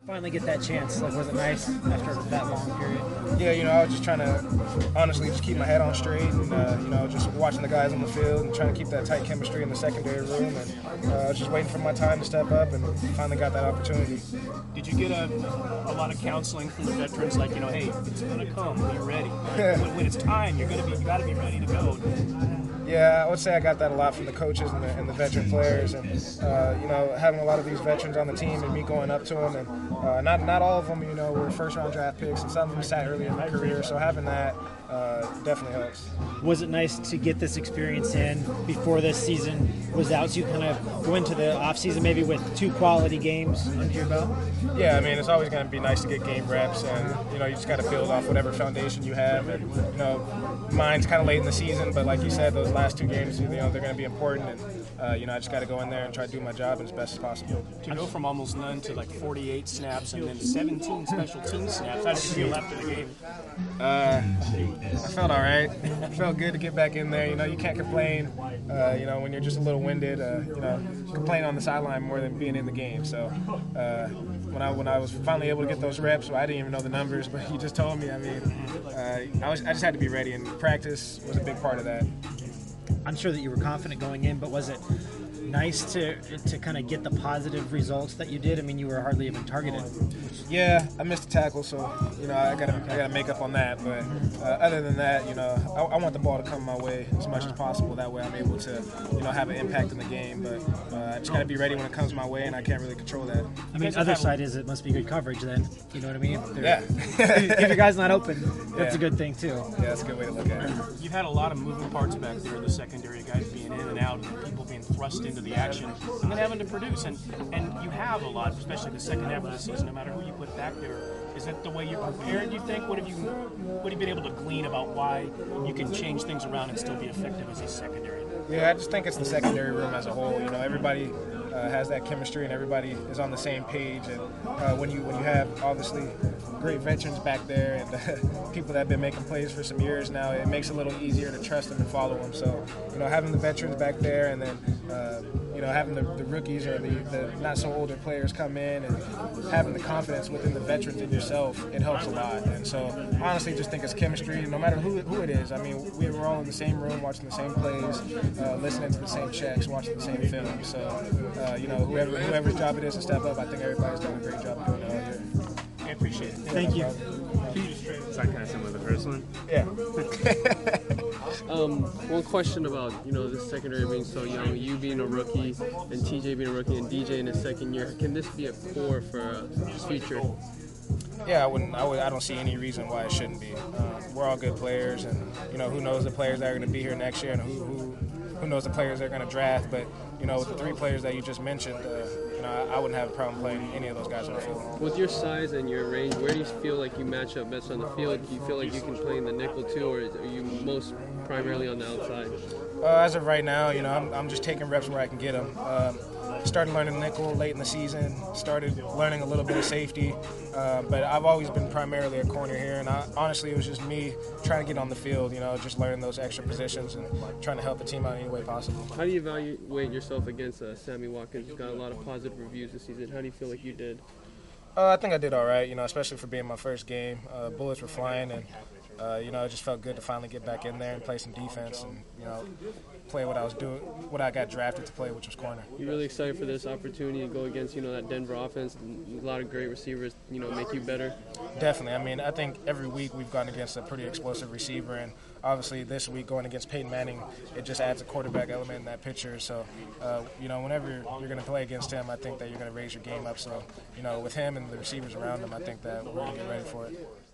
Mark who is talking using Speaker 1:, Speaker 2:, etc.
Speaker 1: finally get that chance? Like, was it nice after that long period?
Speaker 2: Yeah, I was just trying to honestly just keep my head on straight and, just watching the guys on the field and trying to keep that tight chemistry in the secondary room. And I was just waiting for my time to step up and finally got that opportunity.
Speaker 3: Did you get a lot of counseling from the veterans, like, hey, it's going to come, be ready. When it's time, you got to be ready to go.
Speaker 2: Yeah, I would say I got that a lot from the coaches and the veteran players, and having a lot of these veterans on the team and me going up to them, and not all of them, were first-round draft picks, and some of them sat early in their career. So having that definitely helps.
Speaker 1: Was it nice to get this experience in before this season was out, so you kind of go into the off season maybe with 2 quality games under your belt?
Speaker 2: Yeah, I mean, it's always going to be nice to get game reps, and you just got to build off whatever foundation you have. And mine's kind of late in the season, but like you said, those last 2 games, they're going to be important, and I just got to go in there and try to do my job as best as possible.
Speaker 3: To go from almost none to like 48 snaps and then 17 special team snaps, how did you feel after the game?
Speaker 2: I felt all right. It felt good to get back in there. You can't complain. When you're just a little winded. Complain on the sideline more than being in the game. So when I was finally able to get those reps, well, I didn't even know the numbers, but you just told me. I mean, I just had to be ready, and practice was a big part of that.
Speaker 1: I'm sure that you were confident going in, but was it nice to kind of get the positive results that you did? I mean, you were hardly even targeted.
Speaker 2: Yeah, I missed a tackle, so I gotta make up on that. But other than that, I want the ball to come my way as much as possible. That way, I'm able to have an impact in the game. But I just gotta be ready when it comes my way, and I can't really control that.
Speaker 1: I mean, other side is it must be good coverage then. You know what I mean?
Speaker 2: Yeah.
Speaker 1: If your guy's not open, that's a good thing too.
Speaker 2: Yeah, that's a good way to look at it.
Speaker 3: You've had a lot of moving parts back there in the secondary, guys being in and out, and people being thrust into the action, and then having to produce. And you have a lot, especially the second half of the season, no matter who you put back there. Is that the way you're prepared, you think? What have you been able to glean about why you can change things around and still be effective as a secondary?
Speaker 2: Yeah, I just think it's the secondary room as a whole. Everybody has that chemistry and everybody is on the same page. And when you have obviously great veterans back there and people that have been making plays for some years now, it makes it a little easier to trust them and follow them. So having the veterans back there and then having the rookies or the not so older players come in and having the confidence within the veterans in yourself, it helps a lot. And so honestly, just think it's chemistry. No matter who it is. I mean, we were all in the same room watching the same plays, listening to the same checks, watching the same film. So whoever's job it is to step up, I think everybody's done a great job of doing it all year.
Speaker 3: I appreciate it.
Speaker 1: Thank you.
Speaker 4: Is that kind of similar to the first one?
Speaker 2: Yeah.
Speaker 4: One question about this secondary being so young, you being a rookie and TJ being a rookie and DJ in his second year. Can this be a core for his future?
Speaker 2: Yeah, I don't see any reason why it shouldn't be. We're all good players, and who knows the players that are going to be here next year, and who knows the players they're going to draft. But with the 3 players that you just mentioned, I wouldn't have a problem playing any of those guys on the field.
Speaker 4: With your size and your range, where do you feel like you match up best on the field? Do you feel like you can play in the nickel too, or are you most primarily on the outside?
Speaker 2: As of right now, I'm just taking reps where I can get them. Started learning nickel late in the season, started learning a little bit of safety, but I've always been primarily a corner here, and honestly it was just me trying to get on the field, just learning those extra positions and trying to help the team out any way possible.
Speaker 4: How do you evaluate yourself against Sammy Watkins, who's got a lot of positive reviews this season? How do you feel like you did?
Speaker 2: I think I did all right, especially for being my first game. Bullets were flying, and it just felt good to finally get back in there and play some defense and, play what I was doing, what I got drafted to play, which was corner.
Speaker 4: You're really excited for this opportunity to go against, that Denver offense, and a lot of great receivers, make you better?
Speaker 2: Definitely. I mean, I think every week we've gone against a pretty explosive receiver, and obviously this week going against Peyton Manning, it just adds a quarterback element in that picture. So, whenever you're going to play against him, I think that you're going to raise your game up. So, with him and the receivers around him, I think that we're going to get ready for it.